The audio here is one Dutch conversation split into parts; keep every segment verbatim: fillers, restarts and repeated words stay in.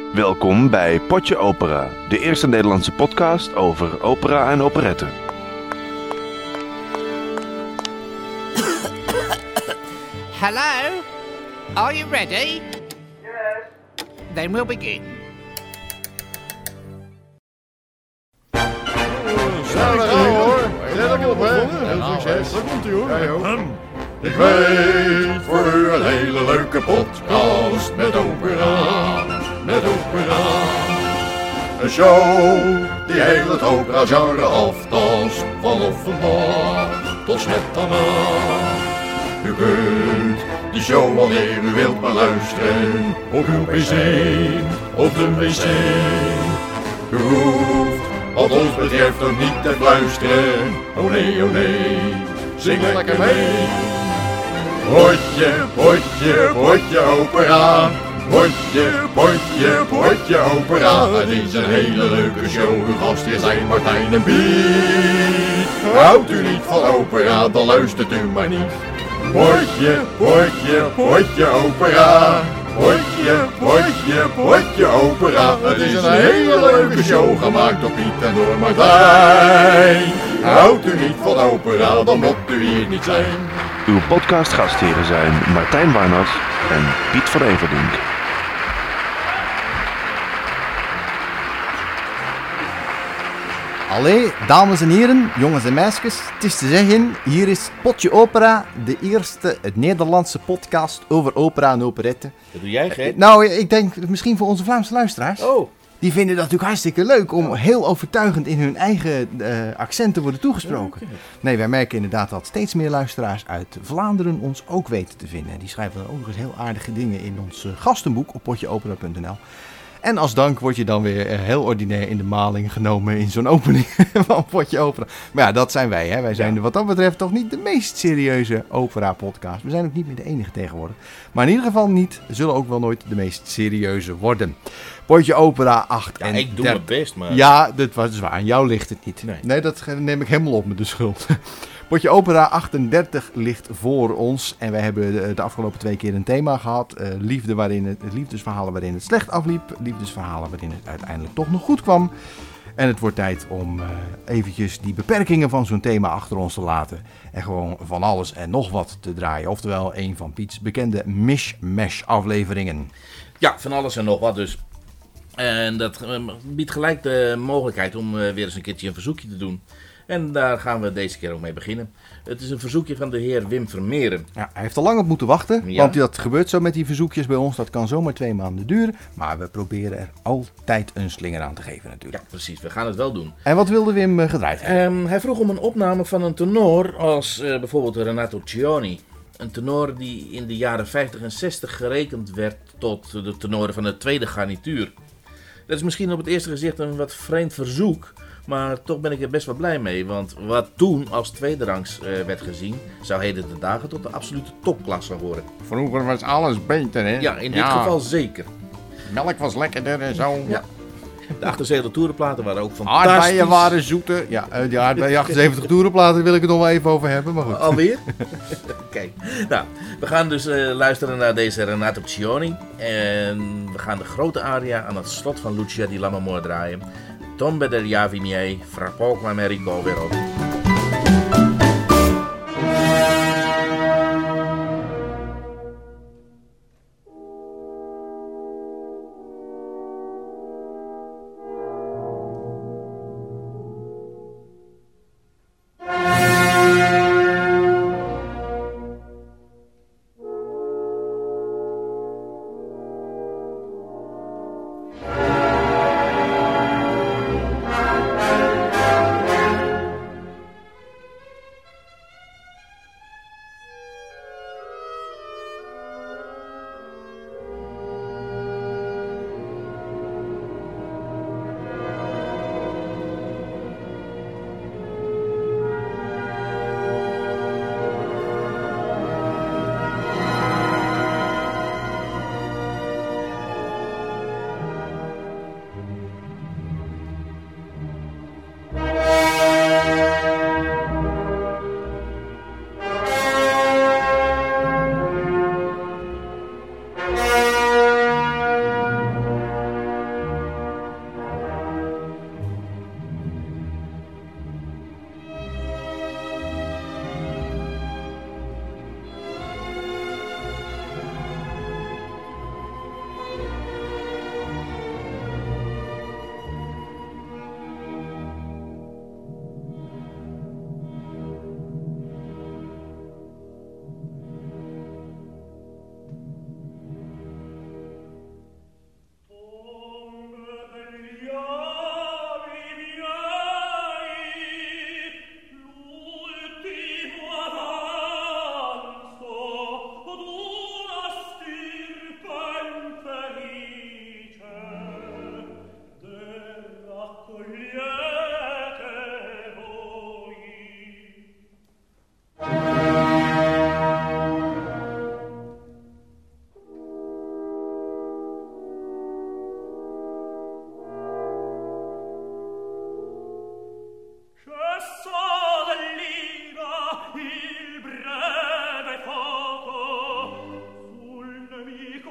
Welkom bij Potje Opera, de eerste Nederlandse podcast over opera en operetten. Hello? Are you ready? Yes. Then we'll begin. Ja, daar gaan we hoor. Let op, hè. Heel succes. Daar komt ie hoor. Ja, joh. Ik weet voor u een hele leuke podcast met opera, met opera. Een show die heel het opera-genre aftast, van Offenbach tot Smetana. U kunt die show wanneer u wilt beluisteren, op uw pc, op de wc. U hoeft, wat ons betreft, ook niet te fluisteren. Oh nee, oh nee, zing lekker mee. Potje, potje, potje opera. Potje, potje, potje opera. Het is een hele leuke show. Uw gastheer zijn Martijn en Piet. Houdt u niet van opera, dan luistert u maar niet. Potje, potje, potje opera. Potje, potje, potje opera. Het is een hele leuke show, gemaakt door Piet en door Martijn. Houdt u niet van opera, dan moet u hier niet zijn. Uw podcastgastheren zijn Martijn Warnert en Piet van Everdink. Allee, dames en heren, jongens en meisjes, het is te zeggen, hier is Potje Opera, de eerste Nederlandse podcast over opera en operetten. Dat doe jij, Gert? Nou, ik denk misschien voor onze Vlaamse luisteraars. Oh. Die vinden dat natuurlijk hartstikke leuk om heel overtuigend in hun eigen uh, accent te worden toegesproken. Nee, wij merken inderdaad dat steeds meer luisteraars uit Vlaanderen ons ook weten te vinden. Die schrijven dan ook nog eens heel aardige dingen in ons uh, gastenboek op potje opera punt n l. En als dank word je dan weer heel ordinair in de maling genomen in zo'n opening van Potje Opera. Maar ja, dat zijn wij. Hè? Wij zijn ja. wat dat betreft toch niet de meest serieuze opera-podcast. We zijn ook niet meer de enige tegenwoordig. Maar in ieder geval niet, zullen ook wel nooit de meest serieuze worden. Potje Opera acht Ja, en ik doe mijn best, maar... Ja, dat was zwaar. Aan jou ligt het niet. Nee. nee, dat neem ik helemaal op met de schuld. Potje Opera achtendertig ligt voor ons. En wij hebben de afgelopen twee keer een thema gehad. Uh, liefde waarin het, liefdesverhalen waarin het slecht afliep. Liefdesverhalen waarin het uiteindelijk toch nog goed kwam. En het wordt tijd om uh, eventjes die beperkingen van zo'n thema achter ons te laten. En gewoon van alles en nog wat te draaien. Oftewel een van Piets bekende mishmash afleveringen. Ja, van alles en nog wat dus. En dat uh, biedt gelijk de mogelijkheid om uh, weer eens een keertje een verzoekje te doen. En daar gaan we deze keer ook mee beginnen. Het is een verzoekje van de heer Wim Vermeeren. Ja, hij heeft er lang op moeten wachten, Ja. want dat gebeurt zo met die verzoekjes bij ons. Dat kan zomaar twee maanden duren, maar we proberen er altijd een slinger aan te geven natuurlijk. Ja, precies. We gaan het wel doen. En wat wilde Wim uh, gedraaid hebben? Um, hij vroeg om een opname van een tenor als uh, bijvoorbeeld Renato Cioni. Een tenor die in de jaren vijftig en zestig gerekend werd tot de tenoren van de tweede garnituur. Dat is misschien op het eerste gezicht een wat vreemd verzoek, maar toch ben ik er best wel blij mee. Want wat toen als tweederangs uh, werd gezien, zou heden de dagen tot de absolute topklasse horen. Vroeger was alles beter, hè? Ja, in dit ja. geval zeker. Melk was lekkerder en zo. Ja. De achtenzeventig toerenplaten waren ook fantastisch. Aardbeien waren zoeter. Ja, uh, die aardbeien achtenzeventig toerenplaten wil ik het nog wel even over hebben, maar goed. Alweer? Oké. Okay. Nou, we gaan dus uh, luisteren naar deze Renato Cioni. En we gaan de grote aria aan het slot van Lucia di Lammermoor draaien. Tombe degli avi miei, fra poco me ricovero.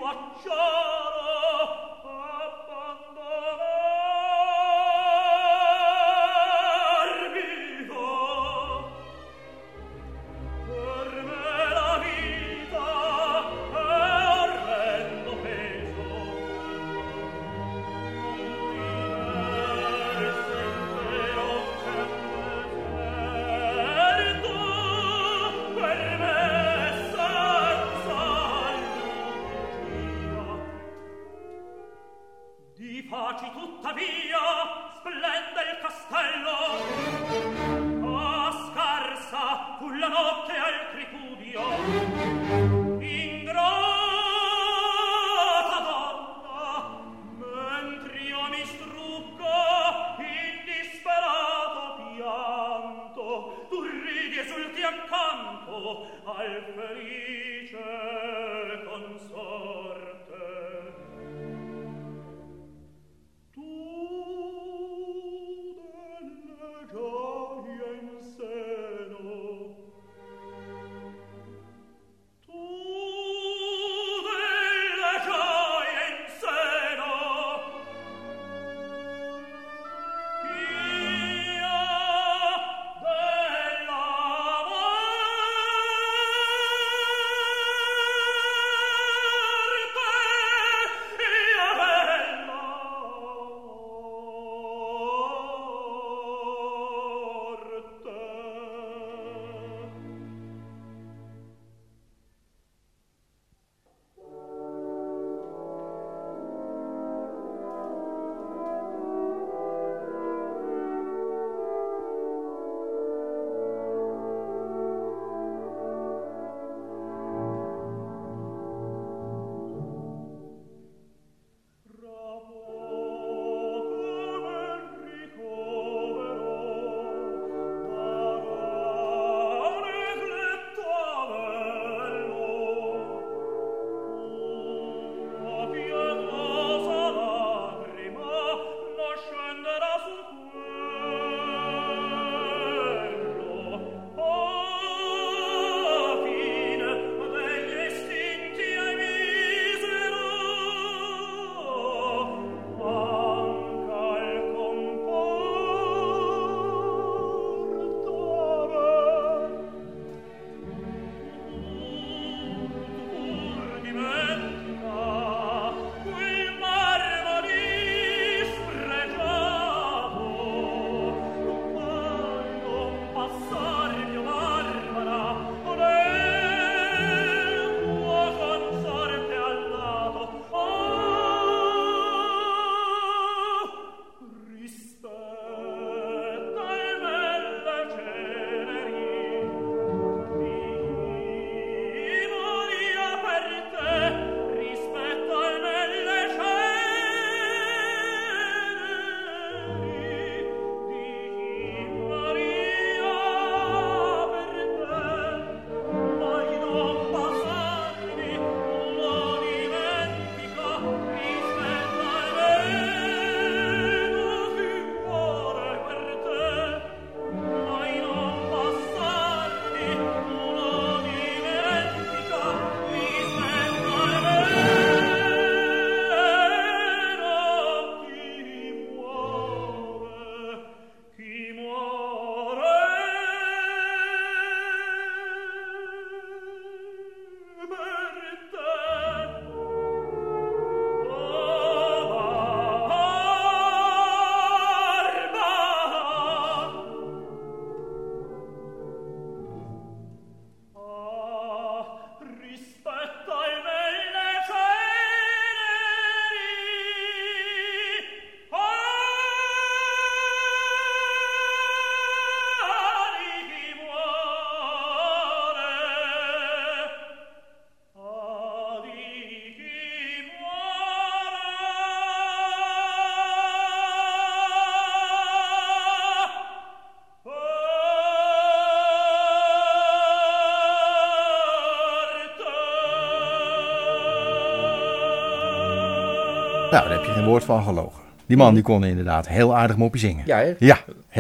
Nou, daar heb je geen woord van gelogen. Die man die kon inderdaad heel aardig moppie zingen. Ja, hè? Ja, heel knap.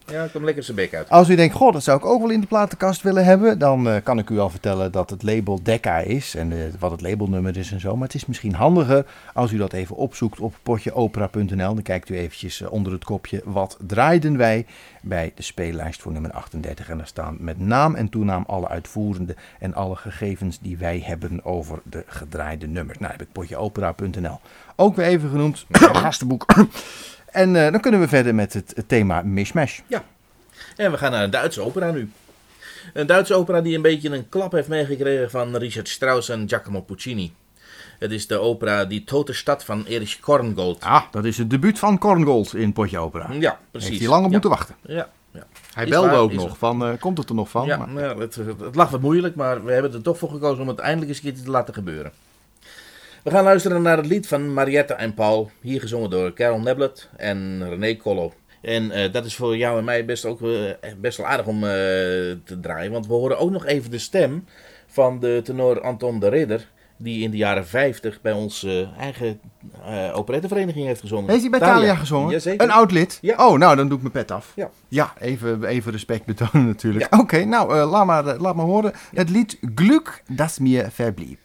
Ja, kom lekker zijn bek uit. Als u denkt, goh, dat zou ik ook wel in de platenkast willen hebben, dan uh, kan ik u al vertellen dat het label Decca is en uh, wat het labelnummer is en zo. Maar het is misschien handiger als u dat even opzoekt op potjeopera punt n l. Dan kijkt u eventjes uh, onder het kopje wat draaiden wij bij de speellijst voor nummer achtendertig. En daar staan met naam en toenaam alle uitvoerende en alle gegevens die wij hebben over de gedraaide nummers. Nou, heb ik potjeopera punt n l ook weer even genoemd. Gastenboek. En uh, dan kunnen we verder met het, het thema Mishmash. Ja, en we gaan naar een Duitse opera nu. Een Duitse opera die een beetje een klap heeft meegekregen van Richard Strauss en Giacomo Puccini. Het is de opera Die Tote Stad van Erich Korngold. Ah, dat is het debuut van Korngold in Potje Opera. Ja, precies. Heeft hij lang op ja. moeten wachten. Ja, ja. Hij Is belde waar, ook is nog het. van, uh, komt het er nog van? Ja, Maar... nou, het, het lag wat moeilijk, maar we hebben er toch voor gekozen om het eindelijk eens een keer te laten gebeuren. We gaan luisteren naar het lied van Marietta en Paul, hier gezongen door Carol Neblet en René Collo. En uh, dat is voor jou en mij best, ook, uh, best wel aardig om uh, te draaien, want we horen ook nog even de stem van de tenor Anton de Ridder, die in de jaren vijftig bij onze uh, eigen uh, operettevereniging heeft gezongen. Heeft hij bij Thalia, Thalia gezongen? Jazeker. Een oud lid? Ja. Oh, nou dan doe ik mijn pet af. Ja, ja even, even respect betonen natuurlijk. Ja. Oké, okay, nou uh, laat, maar, uh, laat maar horen. Ja. Het lied Glück, das mir verblieb.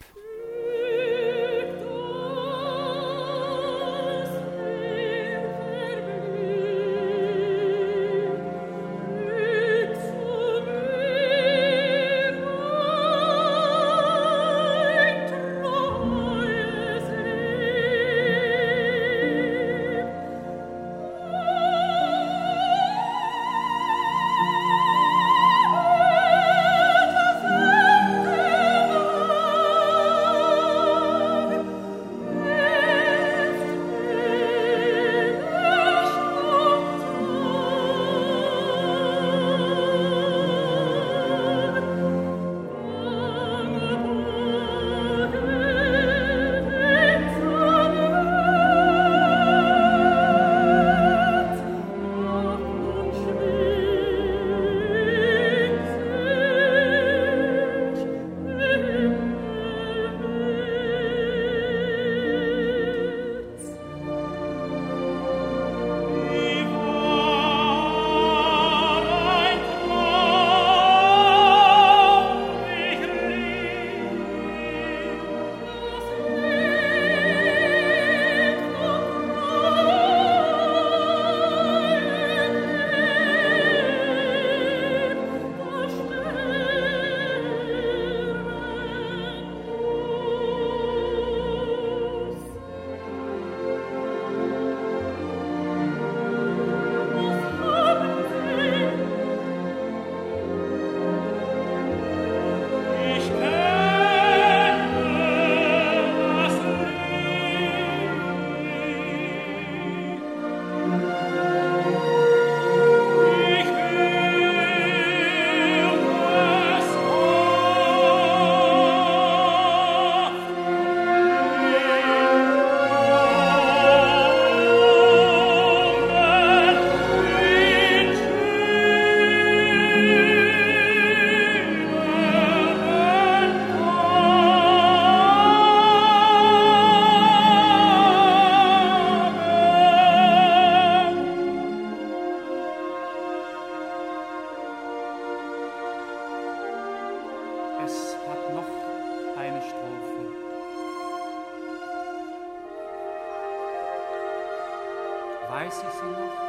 Weiß ich sie noch?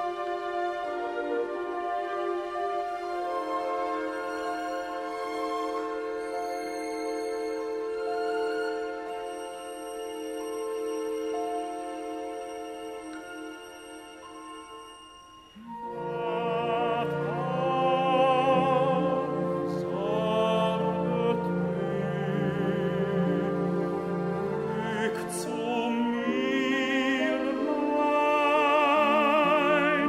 Zu mir, mein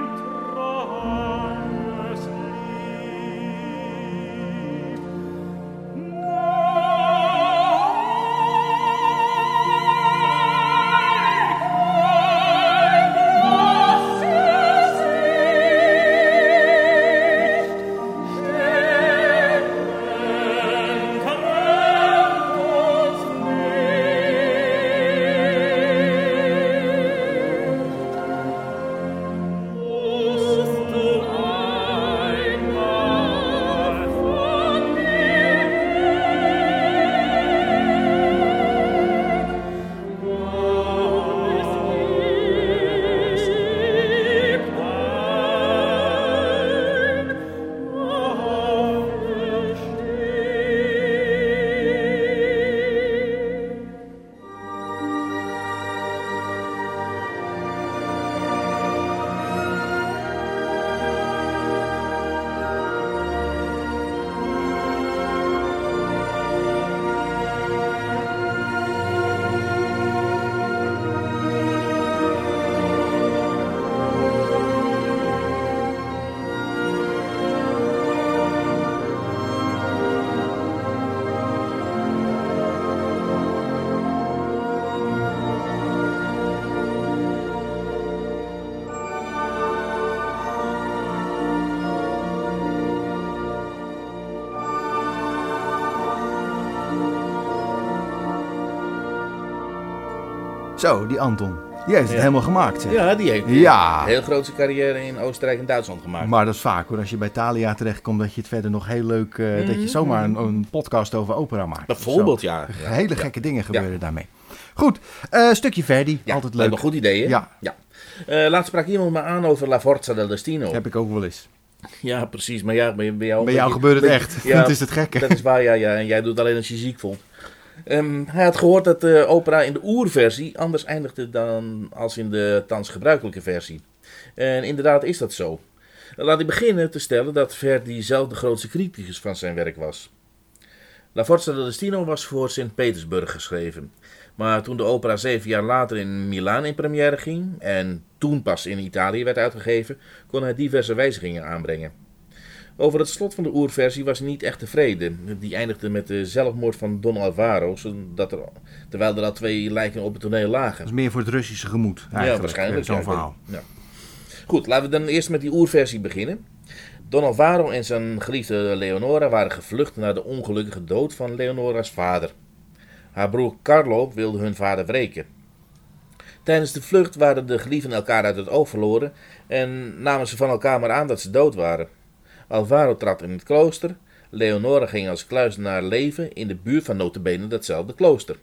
Zo, die Anton. Die heeft het Ja. helemaal gemaakt, zeg. Ja, die heeft Ja. een heel grote carrière in Oostenrijk en Duitsland gemaakt. Maar dat is vaak hoor, als je bij Thalia terechtkomt, dat je het verder nog heel leuk, uh, dat je zomaar een, een podcast over opera maakt. Bijvoorbeeld, Zo. ja. ja. Hele ja. gekke dingen gebeuren daarmee. Goed, uh, stukje Verdi, Ja, altijd lijkt leuk. me een goed idee, hè? Ja. ja. Uh, laatst sprak iemand me aan over La Forza del Destino. Heb ik ook wel eens. Ja, precies. Maar ja, bij, bij jou... Bij jou je- gebeurt het bij- echt. Ja, Dat is het gekke. Dat is waar, ja, ja. En jij doet het alleen als je ziek voelt. Um, hij had gehoord dat de opera in de oerversie anders eindigde dan als in de thans gebruikelijke versie. En inderdaad is dat zo. Laat ik beginnen te stellen dat Verdi zelf de grootste criticus van zijn werk was. La Forza del Destino was voor Sint-Petersburg geschreven. Maar toen de opera zeven jaar later in Milaan in première ging en toen pas in Italië werd uitgegeven, kon hij diverse wijzigingen aanbrengen. Over het slot van de oerversie was hij niet echt tevreden. Die eindigde met de zelfmoord van Don Alvaro, zodat er, terwijl er al twee lijken op het toneel lagen. Dat is meer voor het Russische gemoed eigenlijk. Ja, waarschijnlijk. Zo'n ja, verhaal. ja. Goed, laten we dan eerst met die oerversie beginnen. Don Alvaro en zijn geliefde Leonora waren gevlucht naar de ongelukkige dood van Leonora's vader. Haar broer Carlo wilde hun vader wreken. Tijdens de vlucht waren de geliefden elkaar uit het oog verloren en namen ze van elkaar maar aan dat ze dood waren. Alvaro trad in het klooster, Leonora ging als kluizenaar leven in de buurt van nota bene datzelfde klooster.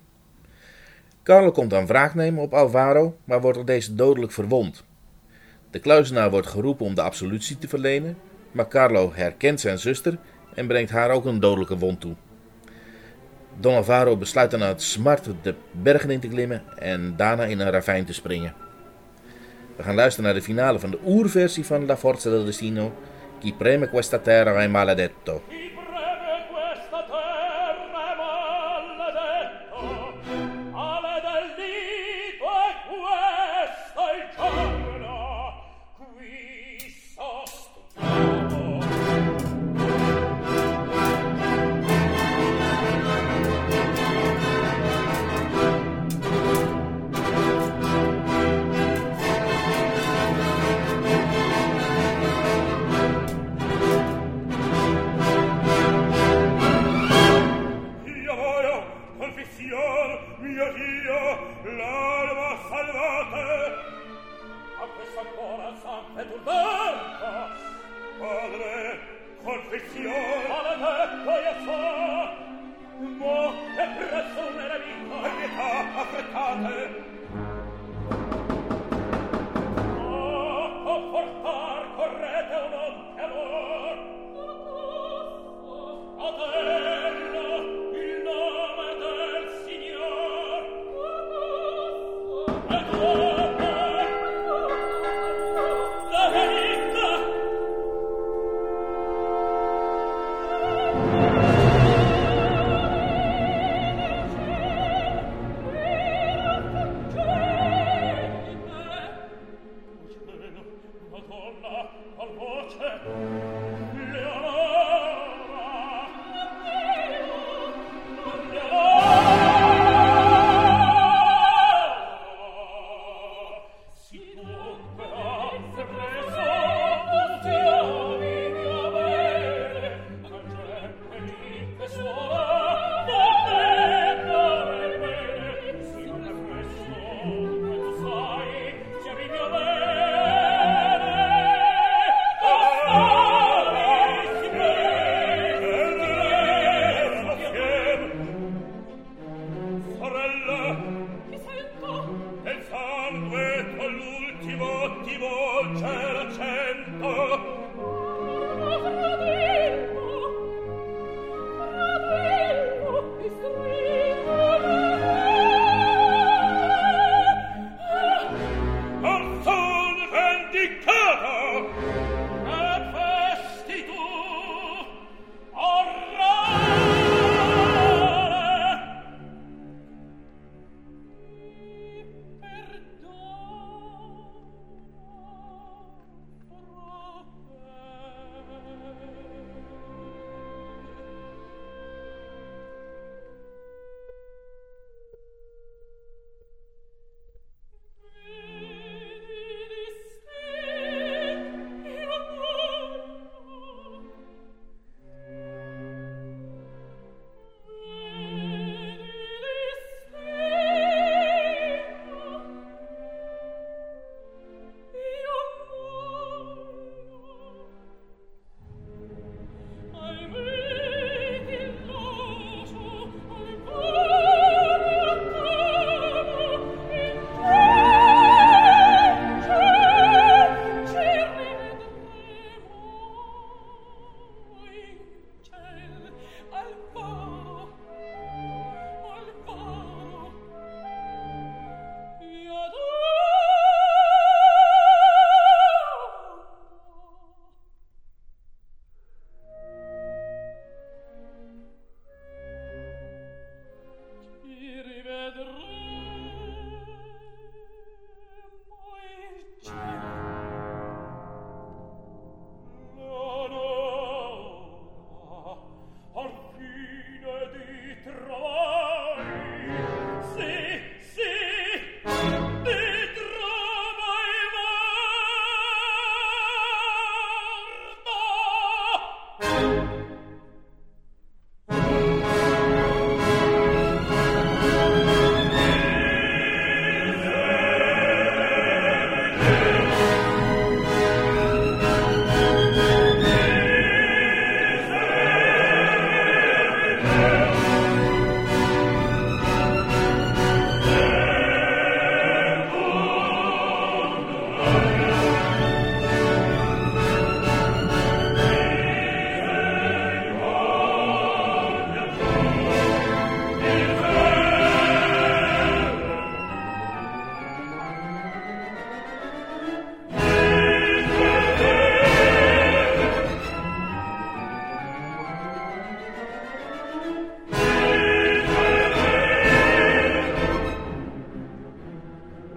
Carlo komt dan wraak nemen op Alvaro, maar wordt door deze dodelijk verwond. De kluizenaar wordt geroepen om de absolutie te verlenen, maar Carlo herkent zijn zuster en brengt haar ook een dodelijke wond toe. Don Alvaro besluit dan uit smart de bergen in te klimmen en daarna in een ravijn te springen. We gaan luisteren naar de finale van de oerversie van La Forza del Destino. Chi preme questa terra è maledetto. Chi preme questa terra è maledetto, ale del dito è questo il giorno, qui sostituto.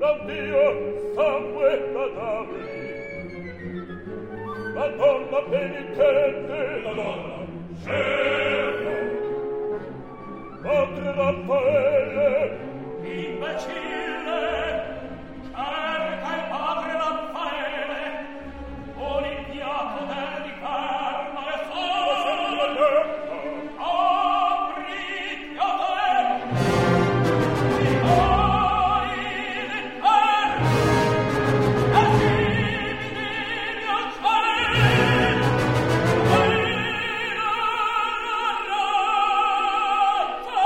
l'addio sangue cadaveri. La donna penitente, la donna scema. Padre Raffaele, imbecille, cerca il padre Raffaele, con il piatto del di carne e sole. Apri a te, i cuori d'inferno, e simili al cielo, e la razza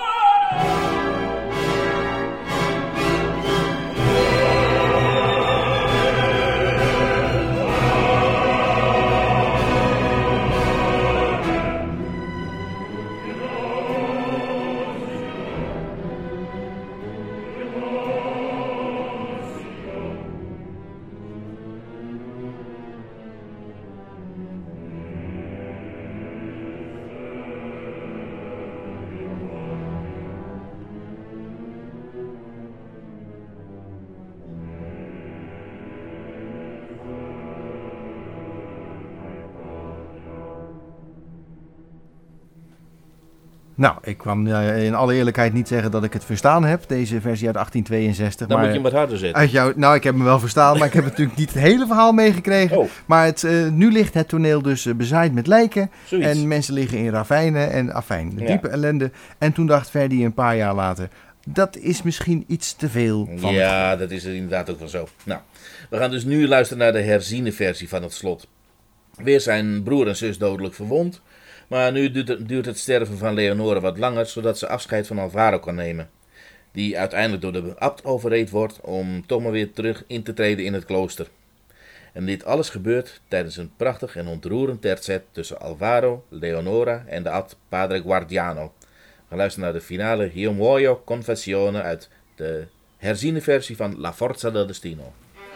Nou, ik kwam uh, in alle eerlijkheid niet zeggen dat ik het verstaan heb, deze versie uit achttien tweeënzestig. Dan maar moet je hem wat harder zetten. Uit jou, nou, ik heb hem wel verstaan, maar ik heb natuurlijk niet het hele verhaal meegekregen. Oh. Maar het, uh, nu ligt het toneel dus uh, bezaaid met lijken. Zoiets. En mensen liggen in ravijnen en afijn. De Ja. diepe ellende. En toen dacht Verdi een paar jaar later, dat is misschien iets te veel van het Ja, dat is er inderdaad ook wel zo. Nou, we gaan dus nu luisteren naar de herziene versie van het slot. Weer zijn broer en zus dodelijk verwond. Maar nu duurt het, duurt het sterven van Leonore wat langer, zodat ze afscheid van Alvaro kan nemen. Die uiteindelijk door de abt overreed wordt om toch maar weer terug in te treden in het klooster. En dit alles gebeurt tijdens een prachtig en ontroerend terzet tussen Alvaro, Leonora en de abt Padre Guardiano. We luisteren naar de finale Io muoio confessione uit de herziene versie van La Forza del Destino.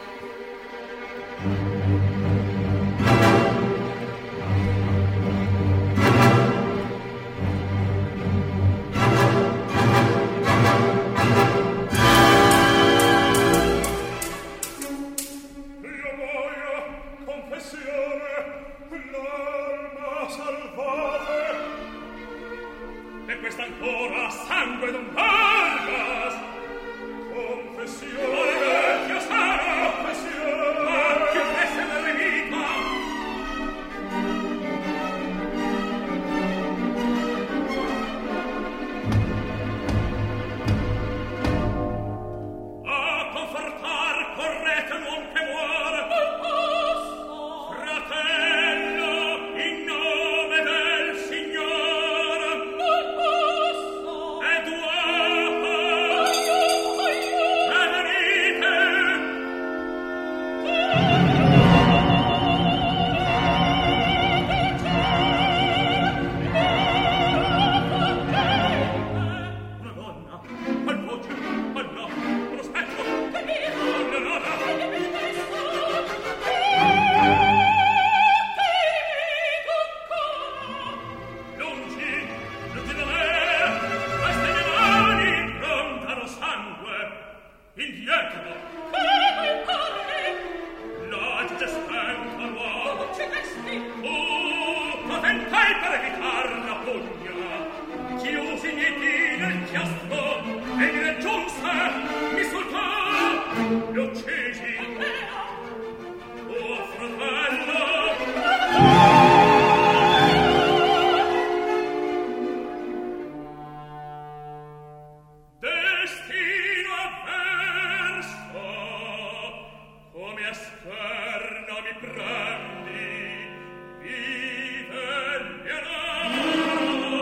Io voglio confessione, l'arma salvate. E questa ancora sangue d'un Vargas. Confessione, vecchio sano, confessione, ma più pressa della vita. A confortar correte l'uom che muore. Fratello, in nome del Signore. Eduardo, venite. Una donna, al voce, al no, uno spettro. Oh, no, no, no. Lungi, lungi da me, queste mie mani brontano sangue. Indietro. L'agge spento l'uomo. Tu potentai per evitar la pugna. Chiusi i miei piedi nel chiasso e mi raggiunse, mi soltò, li uccisi. Oh, fratello. Destino avverso, come a scherno mi prendi, vive il mio nome.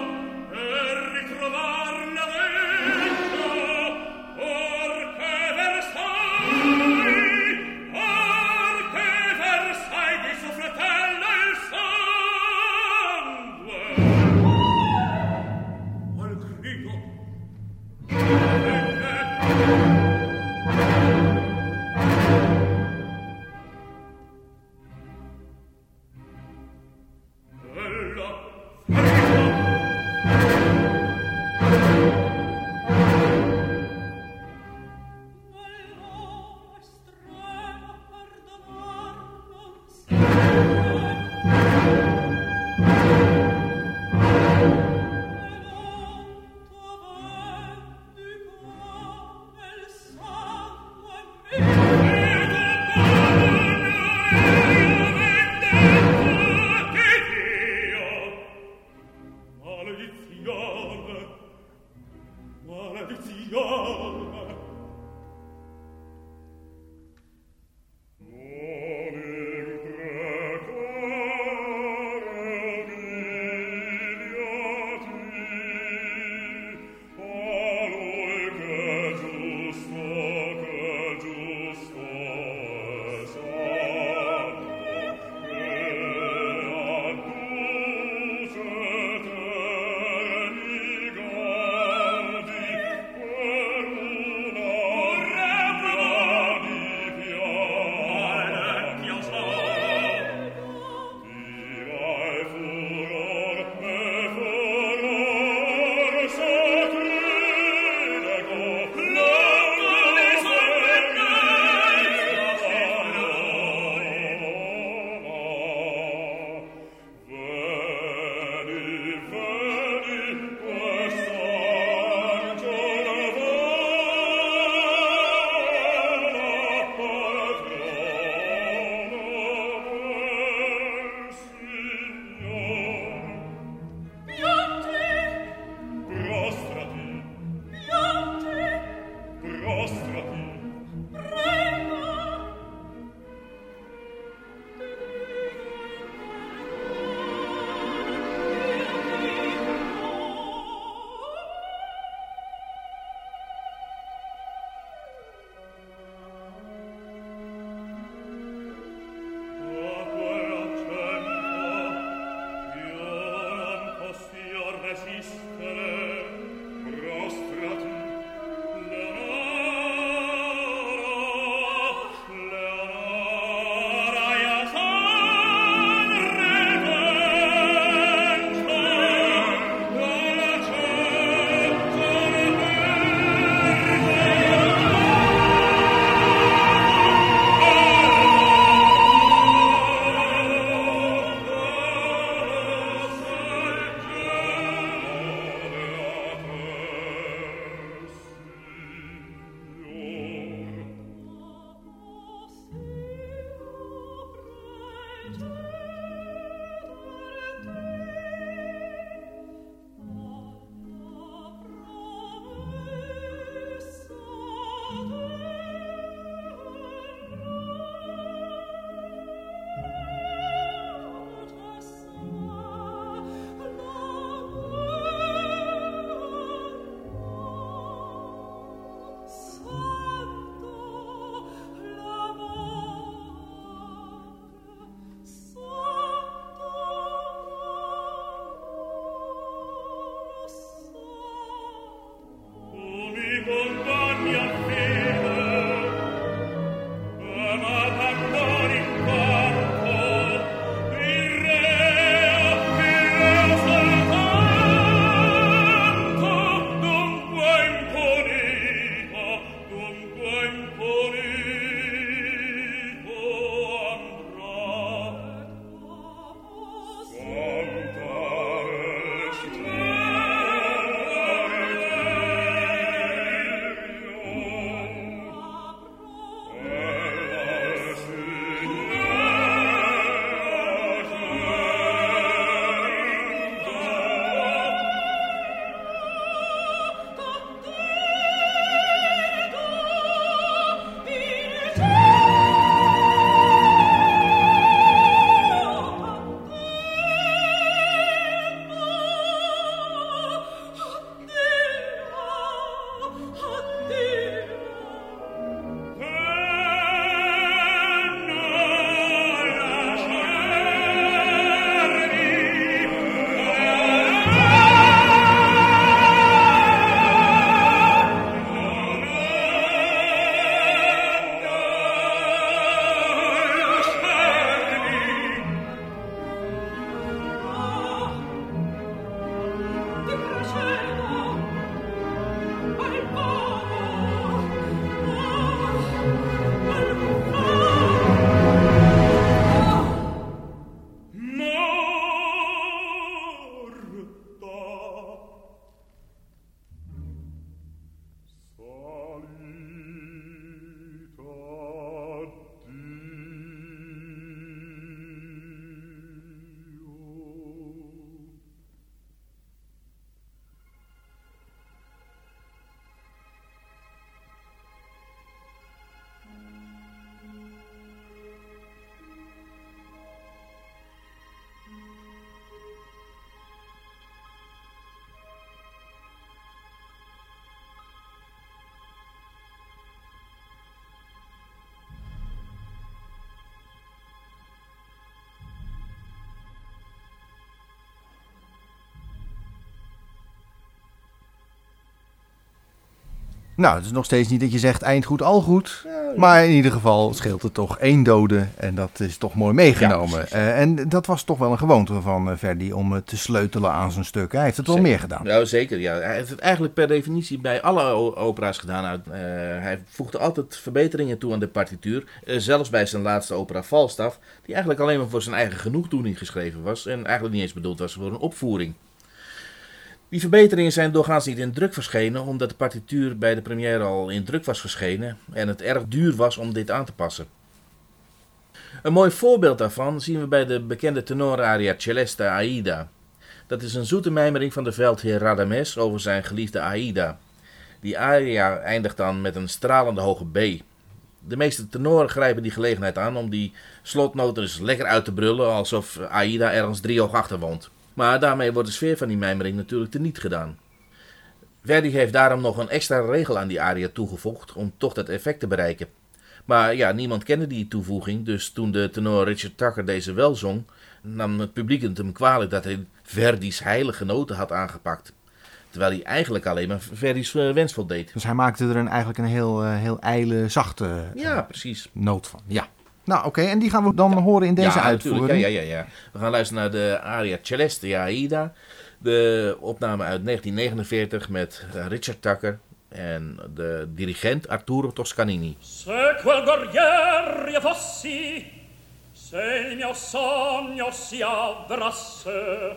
Nou, het is nog steeds niet dat je zegt eind goed, al goed. Maar in ieder geval scheelt het toch één dode en dat is toch mooi meegenomen. Ja, uh, en dat was toch wel een gewoonte van uh, Verdi om uh, te sleutelen aan zijn stuk. Hij heeft het wel zeker. meer gedaan. Ja, zeker. Ja. Hij heeft het eigenlijk per definitie bij alle o- opera's gedaan. Uh, hij voegde altijd verbeteringen toe aan de partituur. Uh, zelfs bij zijn laatste opera Falstaff, die eigenlijk alleen maar voor zijn eigen genoegdoening geschreven was. En eigenlijk niet eens bedoeld was voor een opvoering. Die verbeteringen zijn doorgaans niet in druk verschenen, omdat de partituur bij de première al in druk was verschenen en het erg duur was om dit aan te passen. Een mooi voorbeeld daarvan zien we bij de bekende tenoraria Celeste Aida. Dat is een zoete mijmering van de veldheer Radames over zijn geliefde Aida. Die aria eindigt dan met een stralende hoge B. De meeste tenoren grijpen die gelegenheid aan om die slotnoten dus lekker uit te brullen, alsof Aida ergens driehoog achter woont. Maar daarmee wordt de sfeer van die mijmering natuurlijk teniet gedaan. Verdi heeft daarom nog een extra regel aan die aria toegevoegd om toch dat effect te bereiken. Maar ja, niemand kende die toevoeging, dus toen de tenor Richard Tucker deze wel zong, nam het publiek het hem kwalijk dat hij Verdi's heilige noten had aangepakt. Terwijl hij eigenlijk alleen maar Verdi's uh, wens voldeed. Dus hij maakte er een, eigenlijk een heel, uh, heel ijle, zachte uh, Ja, precies. noot van. Ja. Nou, oké, okay, en die gaan we dan ja. horen in deze ja, uitvoering. Ja, ja, ja, ja. We gaan luisteren naar de aria Celeste Aida. De opname uit negentien negenenveertig met Richard Tucker en de dirigent Arturo Toscanini. Se quel guerriero fossi, se il mio sogno si avverasse,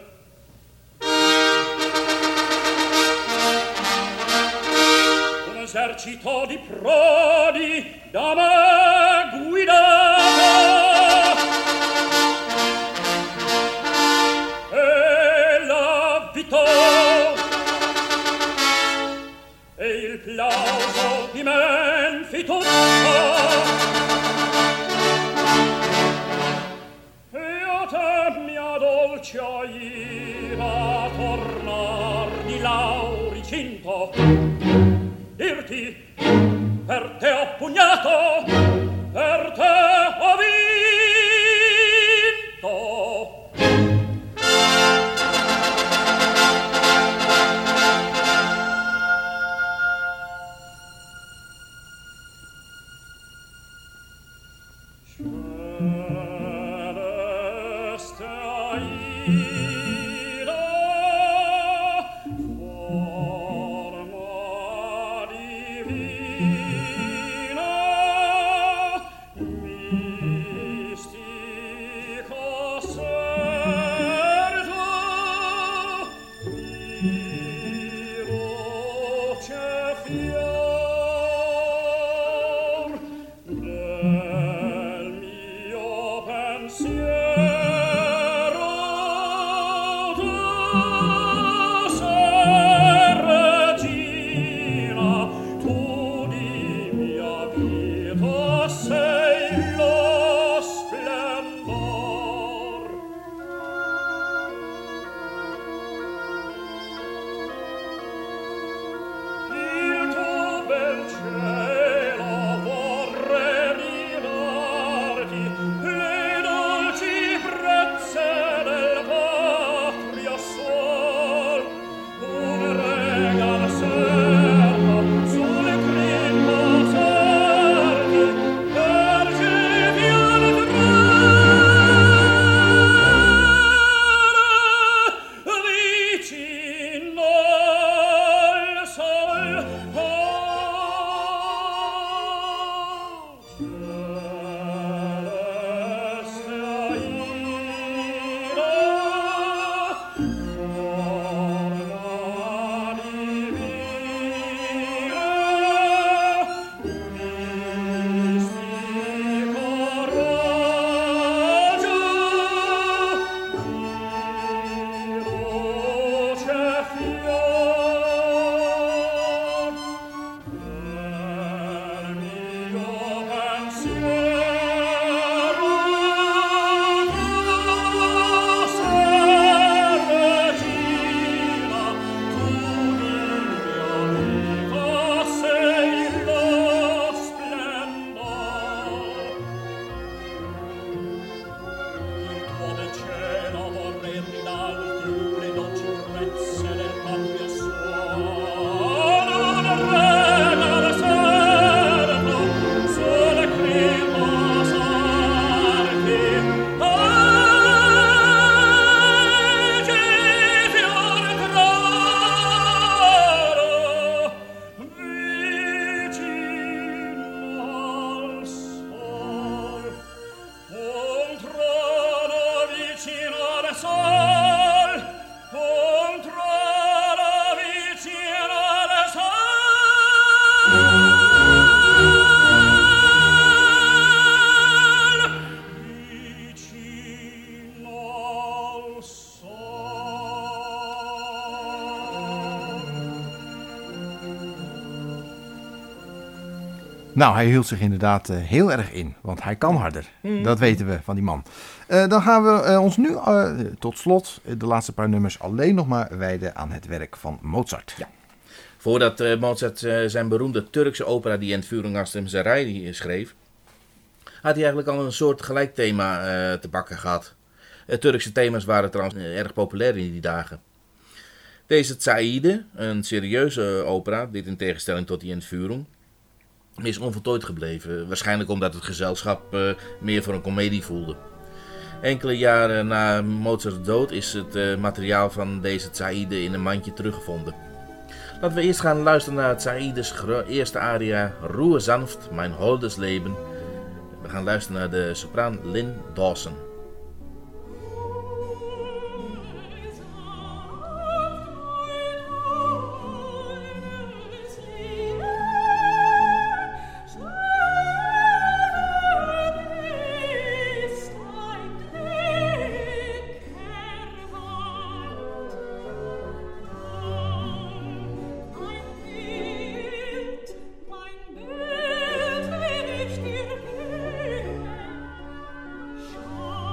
un esercito di prodi da me guidato, e la vittoria e il plauso di men fi tutto, e a te mia dolce ira tornar di Lauricinto, dirti per te ho pugnato, per te ho vinto. Del Nou, hij hield zich inderdaad uh, heel erg in, want hij kan harder. Mm. Dat weten we van die man. Uh, dan gaan we uh, ons nu uh, tot slot de laatste paar nummers alleen nog maar wijden aan het werk van Mozart. Ja. Voordat uh, Mozart uh, zijn beroemde Turkse opera Die Entführung aus dem Serail schreef, had hij eigenlijk al een soort gelijk thema uh, te bakken gehad. Uh, Turkse thema's waren trouwens uh, erg populair in die dagen. Deze Zaide, een serieuze opera, dit in tegenstelling tot Die Entführung, is onvoltooid gebleven. Waarschijnlijk omdat het gezelschap uh, meer voor een komedie voelde. Enkele jaren na Mozarts dood is het uh, materiaal van deze Zaide in een mandje teruggevonden. Laten we eerst gaan luisteren naar het Zaides eerste aria, Ruhe sanft, mein holdes Leben. We gaan luisteren naar de sopraan Lynn Dawson. Schau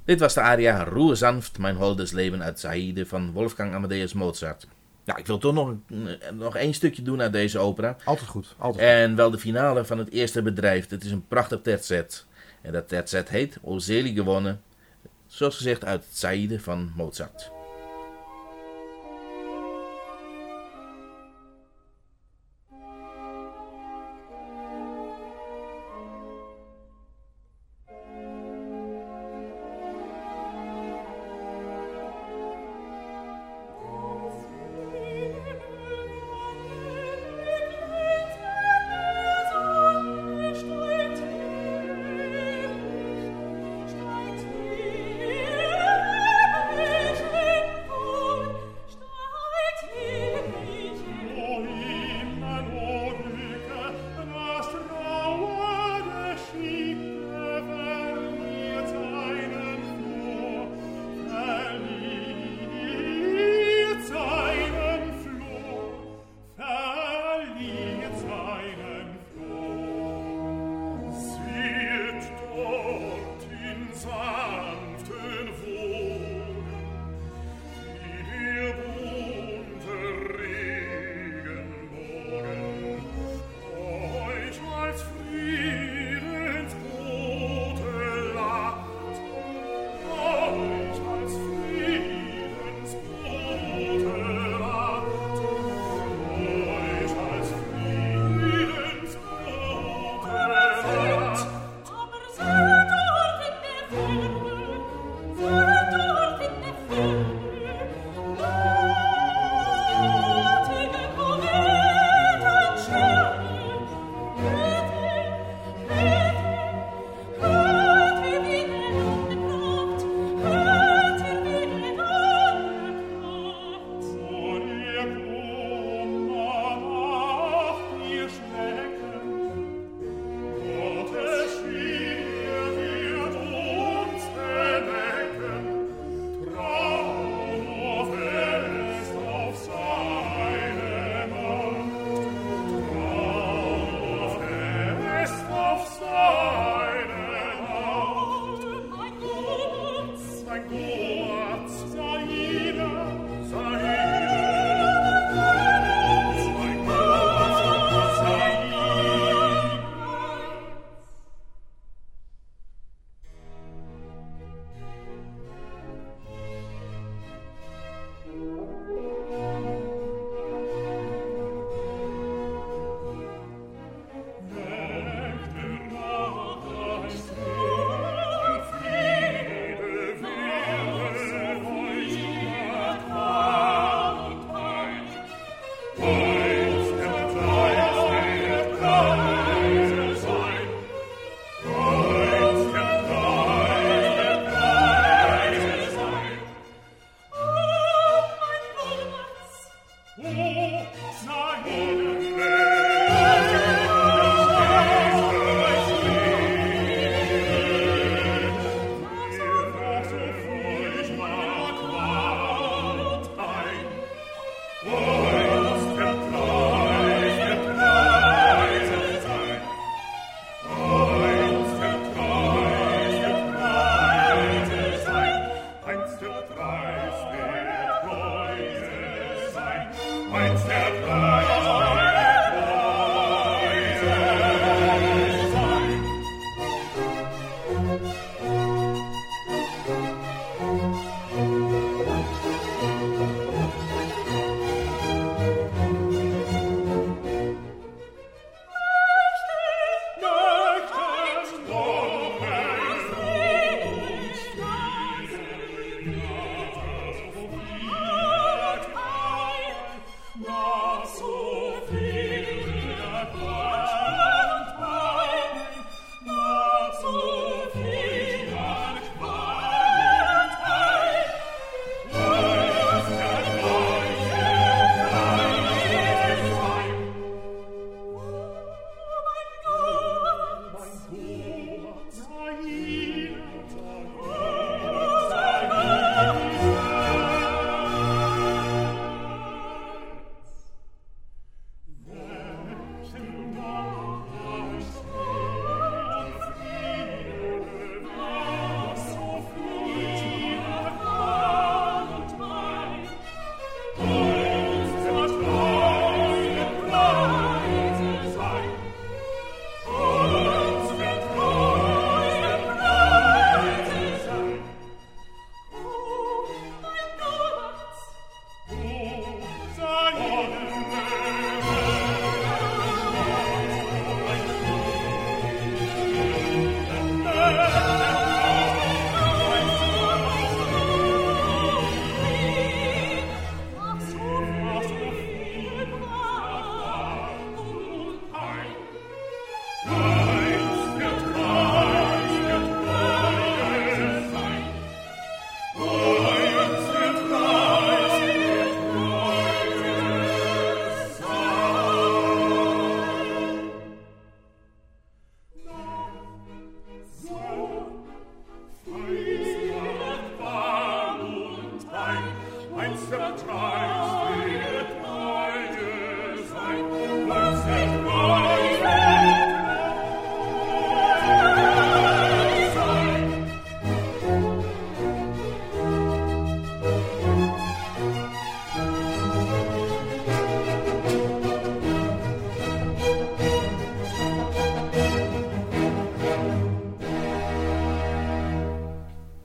Dit was de aria Ruhe sanft, mijn holdes leven uit Zaïde van Wolfgang Amadeus Mozart. Ja, ik wil toch nog, een, nog één stukje doen uit deze opera. Altijd goed. Altijd goed. En wel de finale van het eerste bedrijf. Het is een prachtig terzet. En dat terzet heet O Selig gewonnen. Zoals gezegd uit Zaïde van Mozart. Thank you.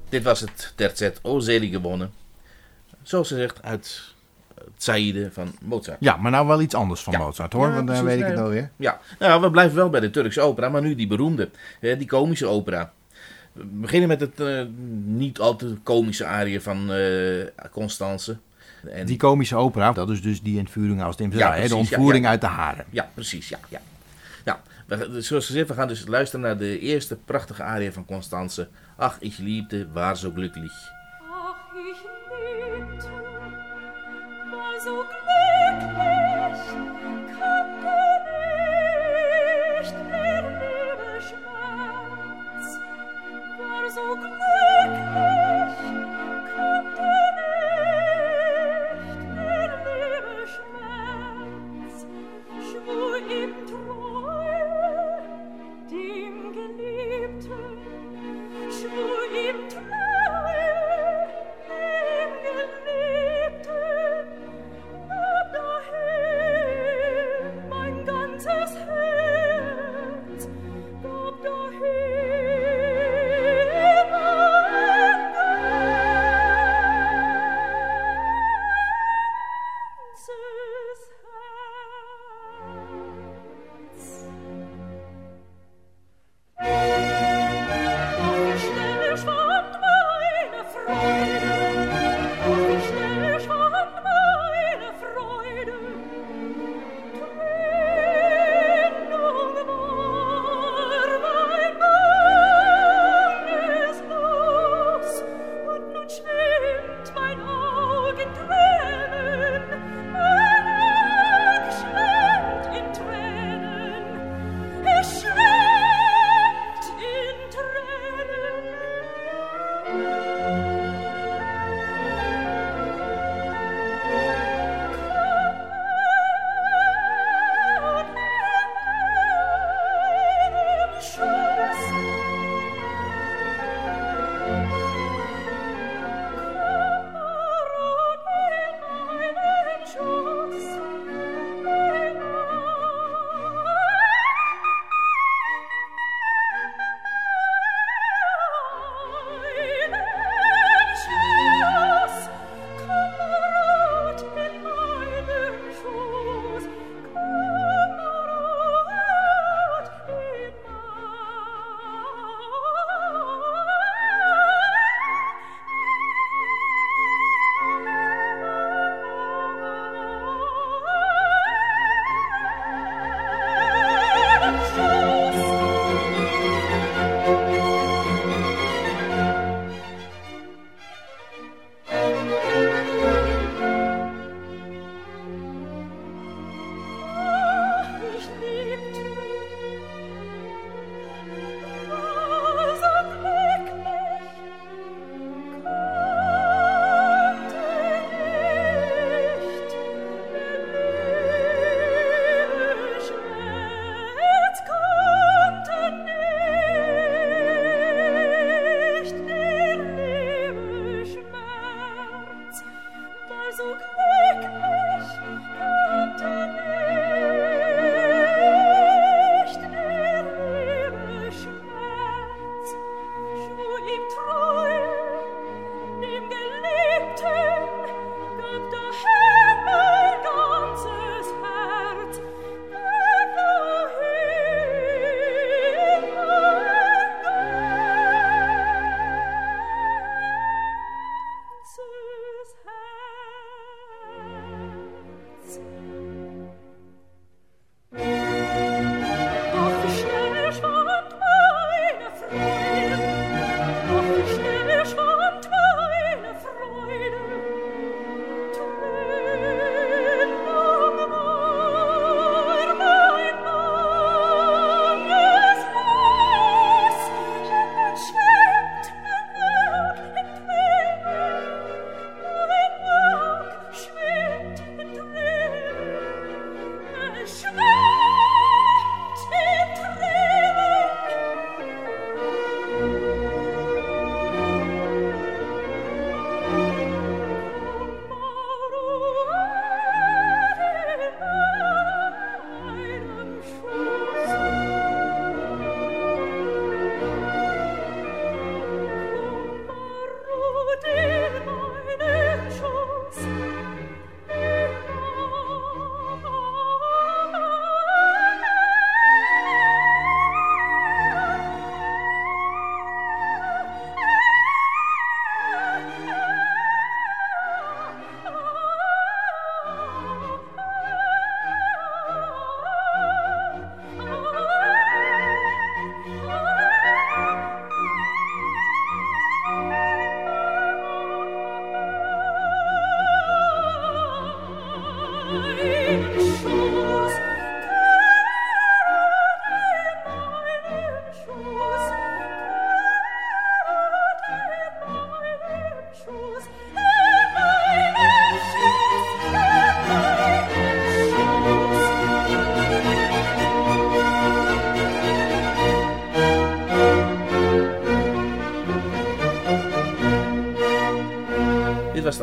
Dit was het terzet O Selig gewonnen. Zoals gezegd uit het Zaïde van Mozart. Ja, maar nou wel iets anders van Ja. Mozart hoor, Ja, want dan precies, weet ik nee. het alweer. Ja, nou, we blijven wel bij de Turkse opera, maar nu die beroemde, hè, die komische opera. We beginnen met het uh, niet al te komische arie van uh, Constance. En, Die komische opera, dat is dus die entvoering aus dem Ja, Saal, hè, de precies, ja, ontvoering ja. uit de haren. Ja, precies, ja. ja. ja we, zoals gezegd, we gaan dus luisteren naar de eerste prachtige arie van Constance. Ach, ich liebte, war so glücklich. Ach, ich liebte, war so glücklich, kannte nicht mehr Liebesschmerz. War so glücklich, kannte nicht mehr Liebesschmerz. Schwur ihm Treue, dem Geliebten, schwur ihm Treue, dem Geliebten,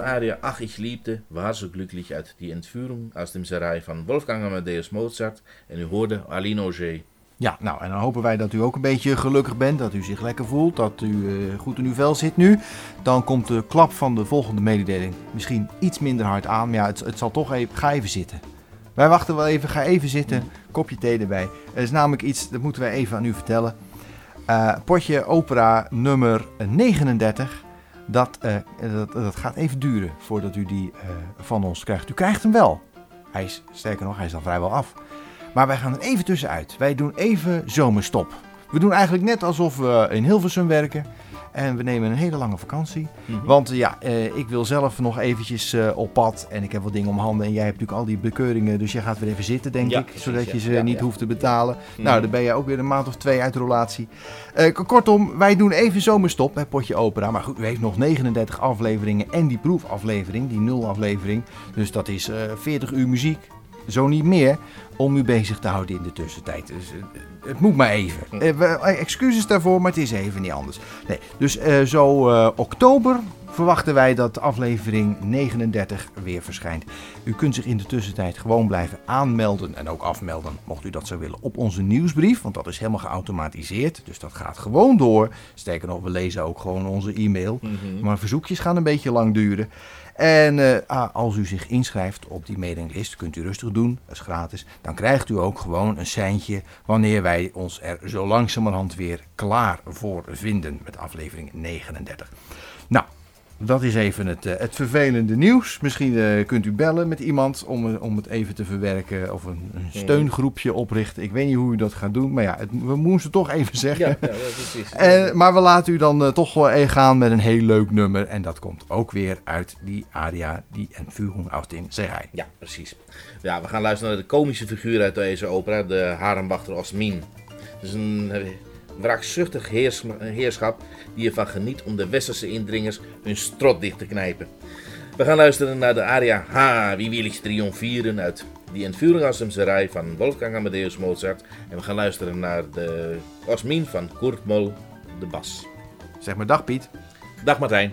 Aria Ach, ich liebte, war so glücklich uit die Entführung aus dem Serail van Wolfgang Amadeus Mozart. En u hoorde Aline Auger. Ja, nou, en dan hopen wij dat u ook een beetje gelukkig bent, dat u zich lekker voelt, dat u uh, goed in uw vel zit nu. Dan komt de klap van de volgende mededeling misschien iets minder hard aan, maar ja, het, het zal toch even, ga even zitten. Wij wachten wel even, ga even zitten, kopje thee erbij. Er is namelijk iets, dat moeten wij even aan u vertellen. Uh, potje opera nummer negenendertig, dat, uh, dat, dat gaat even duren voordat u die uh, van ons krijgt. U krijgt hem wel. Hij is, sterker nog, hij is al vrijwel af. Maar wij gaan er even tussenuit. Wij doen even zomerstop. We doen eigenlijk net alsof we in Hilversum werken. En we nemen een hele lange vakantie. Mm-hmm. Want ja, eh, ik wil zelf nog eventjes eh, op pad. En ik heb wat dingen om handen. En jij hebt natuurlijk al die bekeuringen. Dus jij gaat weer even zitten, denk ja, ik. Precies, zodat je ze ja, niet ja. hoeft te betalen. Mm-hmm. Nou, dan ben jij ook weer een maand of twee uit relatie. Uh, kortom, wij doen even zomerstop bij Potje Opera. Maar goed, u heeft nog negenendertig afleveringen. En die proefaflevering, die nul aflevering. Dus dat is uh, veertig uur muziek. Zo niet meer, om u bezig te houden in de tussentijd. Dus, uh, het moet maar even. Uh, we, uh, excuses daarvoor, maar het is even niet anders. Nee, dus uh, zo uh, oktober verwachten wij dat aflevering negenendertig weer verschijnt. U kunt zich in de tussentijd gewoon blijven aanmelden en ook afmelden, mocht u dat zo willen, op onze nieuwsbrief. Want dat is helemaal geautomatiseerd, dus dat gaat gewoon door. Sterker nog, we lezen ook gewoon onze e-mail. Mm-hmm. Maar verzoekjes gaan een beetje lang duren. En uh, als u zich inschrijft op die mailinglist, kunt u rustig doen, dat is gratis. Dan krijgt u ook gewoon een seintje wanneer wij ons er zo langzamerhand weer klaar voor vinden met aflevering negenendertig. Nou, dat is even het, uh, het vervelende nieuws. Misschien uh, kunt u bellen met iemand om, om het even te verwerken of een, een steungroepje oprichten. Ik weet niet hoe u dat gaat doen, maar ja, het, we moesten het toch even zeggen. Ja, ja, precies. uh, maar we laten u dan uh, toch wel even gaan met een heel leuk nummer. En dat komt ook weer uit die aria, die Entführung aus dem Serail. Ja, precies. Ja, we gaan luisteren naar de komische figuur uit deze opera, de Harenwachter Osmin. Het is een wraakzuchtig heers, heerschap die ervan geniet om de westerse indringers hun strot dicht te knijpen. We gaan luisteren naar de aria Ha, wie will ich triomfieren uit die Entführung aus dem Serail van Wolfgang Amadeus Mozart. En we gaan luisteren naar de Osmin van Kurt Moll, de bas. Zeg maar dag Piet. Dag Martijn.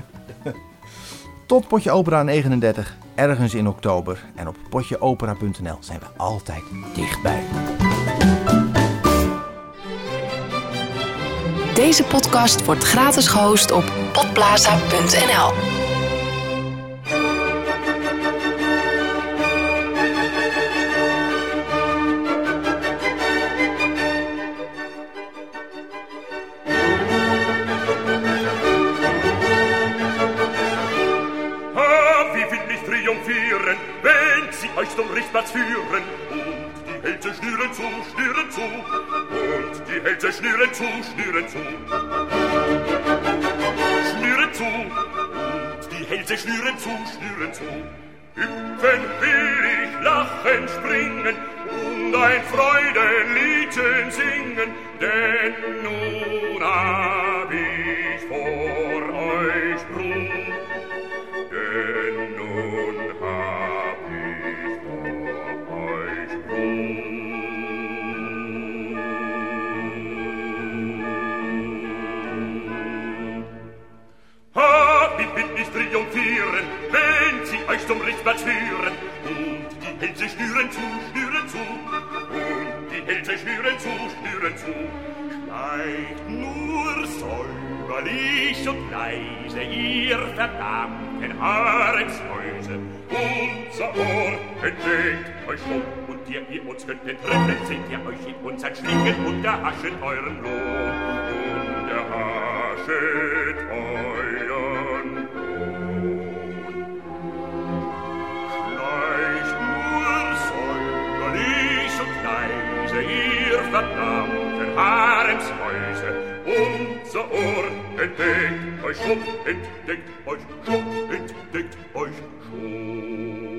Tot Potje Opera negenendertig, ergens in oktober. En op potjeopera punt n l zijn we altijd dichtbij. Deze podcast wordt gratis gehost op podplaza punt n l. Ah, wie will mich triumphieren, wenn sie euch zum Richtplatz führen? Und die Hälse schnüren zu, schnüren zu. Und die Hälse schnüren zu, schnüren zu. Schnüren zu. Und die Hälse schnüren zu, schnüren zu. Hüpfen, willig, lachen, springen und ein Freudenliedchen singen. Denn nun hab ich vor euch Ruhm. Denn nun hab ich vor euch Ruhm. Ha, wie will ich triumphieren, wenn sie euch zum Richtplatz führen? Und die Hälse schnüren zu, schnüren zu. Und die Hälse schnüren zu, schnüren zu. Schleicht nur säuberlich und leise, ihr verdammten Haremshäuse. Unser Ohr entdeckt euch schon, und ihr, ihr uns könntet treffen, seht ihr euch in unseren Schlingen und erhaschet euren Lohn. Und erhaschet euren Lohn. Schleicht nur säuberlich und leise, ihr verdammten Haremshäuse. Unser Ohr entdeckt euch schon, entdeckt euch schon, entdeckt euch schon.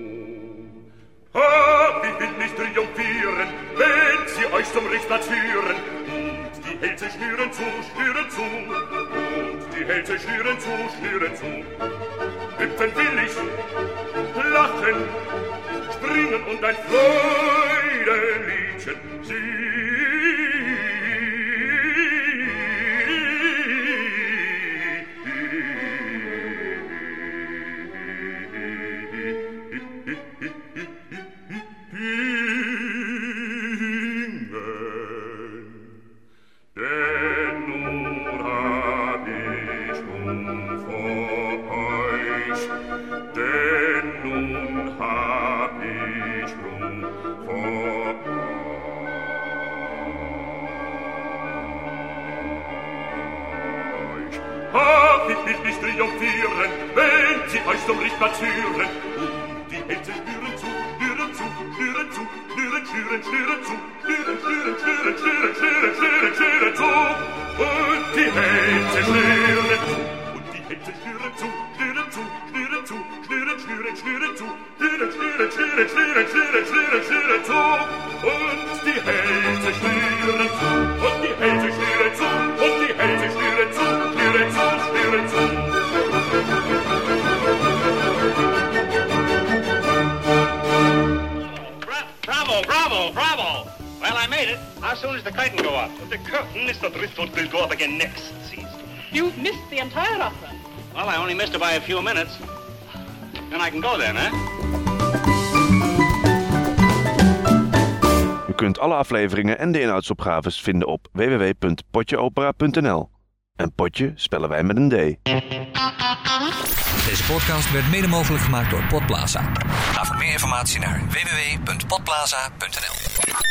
Ah, wie will nicht triumphieren, wenn sie euch zum Richtplatz führen. Und die Hälse schnüren zu, schnüren zu. Und die Hälse schnüren zu, schnüren zu. Hüpfen will ich, lachen, springen und ein Freudenliedchen singen. mit bildlich triumphieren, wenn sie euch zum Richter führen. Und die Hetze schnüren zu, schnüren zu, schnüren zu, schnüren, schnüren, schnüren zu, schnüren, schnüren, schnüren, schnüren, schnüren, schnüren, schnüren zu. Und die Hetze schnüren zu, und die Hetze schnüren zu, schnüren zu, schnüren zu, schnüren, schnüren, schnüren zu, schnüren, schnüren, schnüren, schnüren, schnüren, schnüren, schnüren zu. Und die Hetze schnüren zu, und die Hetze schnüren zu, und die Hetze schnüren zu, schnüren zu, schnüren zu. Bravo, bravo, bravo! Well, I made it. How soon does the curtain go up? The curtain is the driftwood will go up again next season. You've missed the entire opera. Well, I only missed it by a few minutes. Then I can go then, eh? U kunt alle afleveringen en de inhoudsopgaves vinden op w w w punt potjeopera punt n l. En potje spellen wij met een D. Deze podcast werd mede mogelijk gemaakt door Podplaza. Ga voor meer informatie naar w w w punt podplaza punt n l.